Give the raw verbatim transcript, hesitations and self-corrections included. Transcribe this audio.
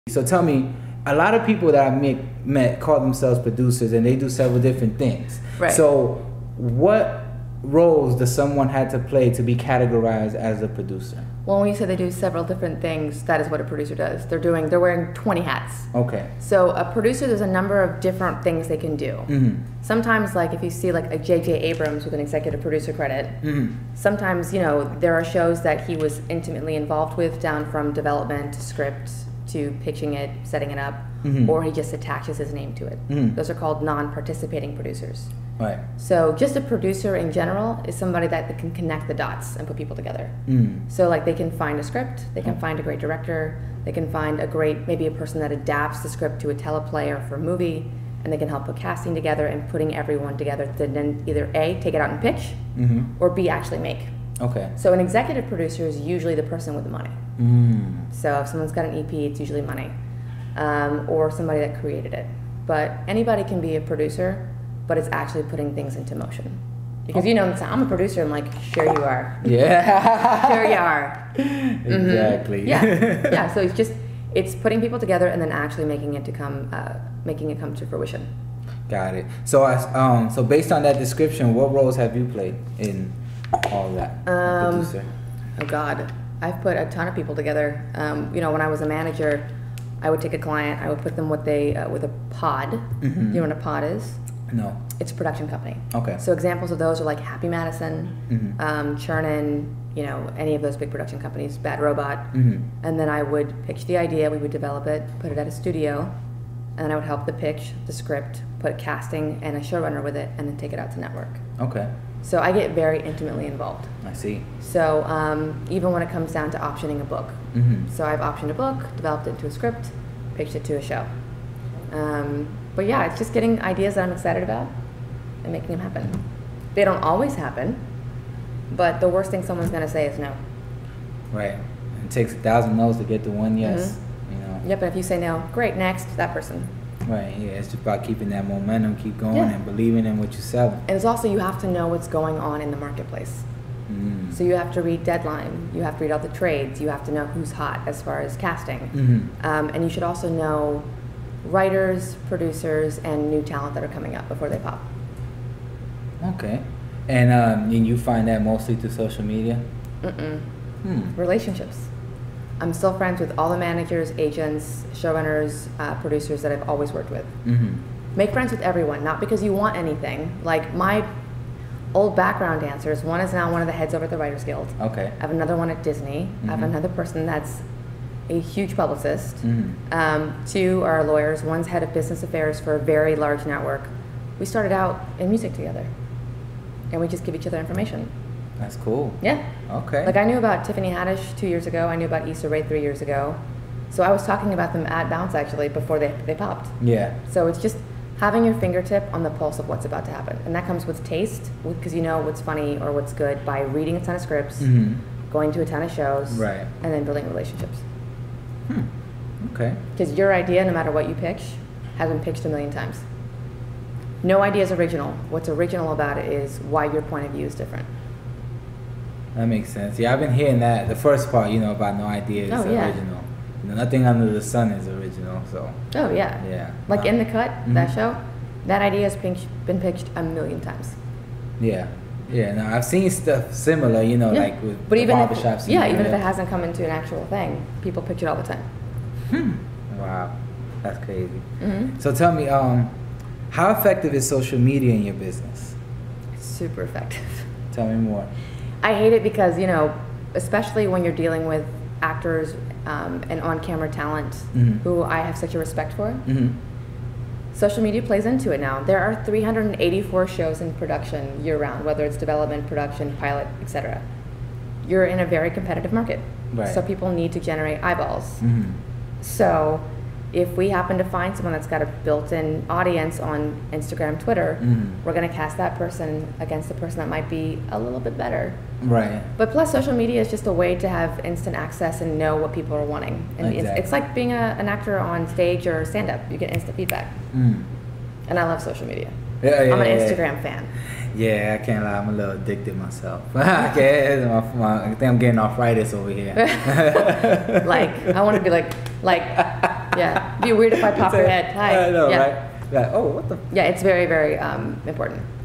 So tell me, a lot of people that I met, met call themselves producers, and they do several different things. Right. So what roles does someone have to play to be categorized as a producer? Well, when you say they do several different things, that is what a producer does. They're doing, they're wearing twenty hats. Okay. So a producer, there's a number of different things they can do. Mm-hmm. Sometimes, like if you see like a J J Abrams with an executive producer credit, Mm-hmm. sometimes, you know, there are shows that he was intimately involved with, down from development to script to pitching it, setting it up, Mhm. or he just attaches his name to it. Mhm. Those are called non-participating producers. Right. So just a producer in general is somebody that can connect the dots and put people together. Mm. So like they can find a script, they can find a great director, they can find a great, maybe a person that adapts the script to a teleplay or for a movie, and they can help put casting together and putting everyone together to then either A, take it out and pitch, Mm-hmm. or B, actually make. Okay. So an executive producer is usually the person with the money. Mm. So if someone's got an E P, it's usually money, um, or somebody that created it. But anybody can be a producer, but it's actually putting things into motion. Because you know, I'm a producer. I'm like, sure you are. Yeah. Sure you are. Exactly. Mhm. Yeah, yeah. So it's just it's putting people together and then actually making it to come, uh, making it come to fruition. Got it. So, I, um, so based on that description, what roles have you played in all of that? Um, Producer. Oh God, I've put a ton of people together. Um, you know, when I was a manager, I would take a client, I would put them with a uh, with a pod. Mhm. You know what a pod is? No. It's a production company. Okay. So examples of those are like Happy Madison, Mhm. um, Chernin, you know, any of those big production companies, Bad Robot. Mhm. And then I would pitch the idea, we would develop it, put it at a studio, and then I would help the pitch, the script, put casting and a showrunner with it, and then take it out to network. Okay. So I get very intimately involved. I see. So um, even when it comes down to optioning a book. Mm-hmm. So I've optioned a book, developed it into a script, pitched it to a show. Um, but yeah, it's just getting ideas that I'm excited about and making them happen. They don't always happen, but the worst thing someone's gonna say is no. Right. It takes a thousand no's to get to one yes. Mhm. You know. Yep, and if you say no, great, next, that person. Right. Yeah. It's just about keeping that momentum, keep going, Yeah. and believing in what you're selling. And it's also, you have to know what's going on in the marketplace. Mm. So you have to read Deadline, you have to read all the trades, you have to know who's hot as far as casting. Mm-hmm. Um, and you should also know writers, producers, and new talent that are coming up before they pop. Okay. And um, and you find that mostly through social media? Mm-mm. Hmm. Relationships. I'm still friends with all the managers, agents, showrunners, uh, producers that I've always worked with. Mm-hmm. Make friends with everyone, not because you want anything. Like my old background dancers, one is now one of the heads over at the Writers Guild. Okay. I have another one at Disney. I have Mhm. another person that's a huge publicist. Mm-hmm. Um, two are lawyers. One's head of business affairs for a very large network. We started out in music together, and we just give each other information. That's cool. Yeah. Okay. Like I knew about Tiffany Haddish two years ago. I knew about Issa Rae three years ago. So I was talking about them at Bounce actually before they, they popped. Yeah. So it's just having your fingertip on the pulse of what's about to happen. And that comes with taste, because you know what's funny or what's good by reading a ton of scripts, Mm-hmm. going to a ton of shows, Right. and then building relationships. Hmm. Okay. Because your idea, no matter what you pitch, has been pitched a million times. No idea is original. What's original about it is why your point of view is different. That makes sense. Yeah, I've been hearing that. The first part, you know, about no idea is Oh, yeah. original. You know, nothing under the sun is original. So. Oh, yeah. Yeah. Like Wow. In the Cut, that Mhm. show, that idea has been, been pitched a million times. Yeah. Yeah. No, I've seen stuff similar. You know, Yeah. like with But the even barbershops. if, in yeah, the even if it area. hasn't come into an actual thing, people pitch it all the time. Hmm. Wow. That's crazy. hmm So tell me, um, how effective is social media in your business? It's super effective. Tell me more. I hate it because, you know, especially when you're dealing with actors um, and on-camera talent Mhm. who I have such a respect for, Mm-hmm. social media plays into it now. There are three hundred eighty-four shows in production year-round, whether it's development, production, pilot, et cetera. You're in a very competitive market. Right. So people need to generate eyeballs. Mm-hmm. So if we happen to find someone that's got a built-in audience on Instagram, Twitter, Mhm. we're going to cast that person against the person that might be a little bit better. Right. But plus, social media is just a way to have instant access and know what people are wanting. And it's, Exactly. it's like being a, an actor on stage or stand-up. You get instant feedback. Mm. And I love social media. Yeah, yeah, I'm an yeah, yeah. Instagram fan. Yeah, I can't lie. I'm a little addicted myself. Okay, my, my, I think I'm getting arthritis over here. Like, I want to be like, like, Yeah. It'd be weird if I pop your head. Hi. I know, Yeah. right? Like, oh, what the? Yeah, it's very, very um, important.